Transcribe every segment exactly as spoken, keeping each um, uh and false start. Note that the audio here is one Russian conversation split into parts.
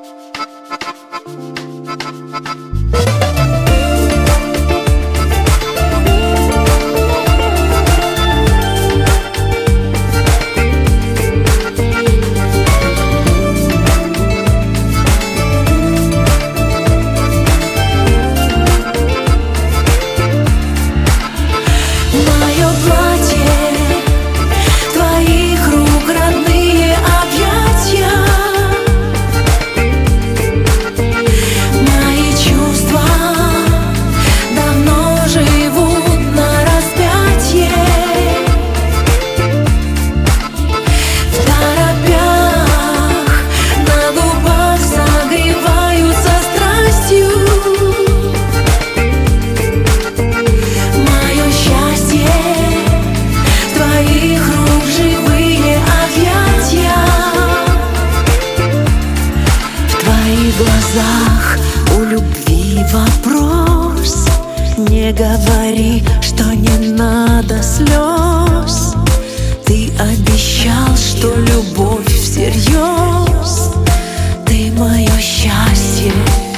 В глазах у любви вопрос. Не говори, что не надо слез. Ты обещал, что любовь всерьез. Ты мое счастье,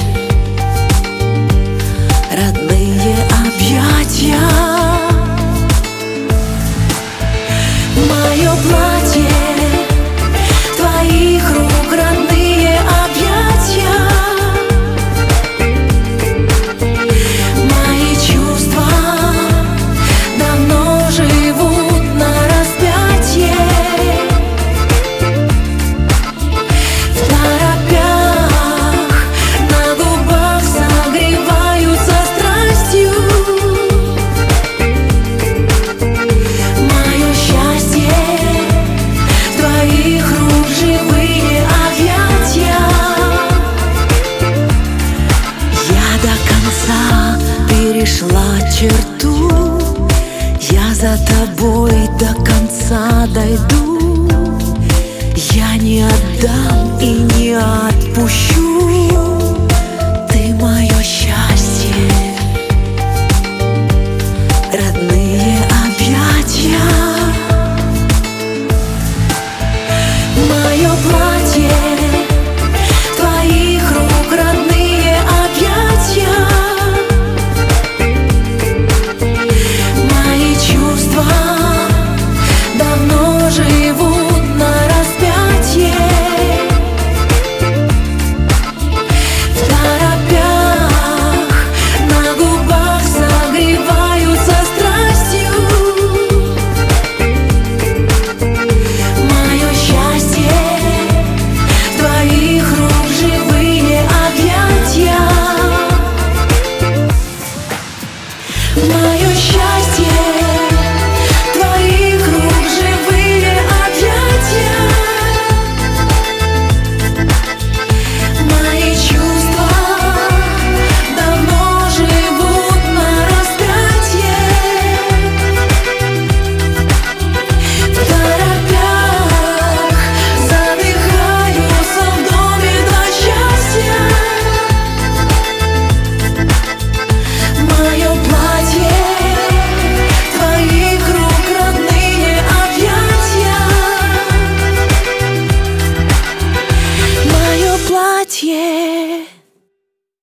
родные объятия. Мое платье твоих рук, родные объятия. Мои чувства давно живут на распятье. В торопях на губах согреваются страстью. Мое счастье в твоих рук, живые объятия. Я до конца перешла черту. Я за тобой до конца дойду. Я не отдам и не отпущу. Ты мое счастье, родные объятия. Мое платье твоих рук, родные объятия. Мои чувства давно живут на распятье. В торопях на губах согреваются страстью. Мое счастье в твоих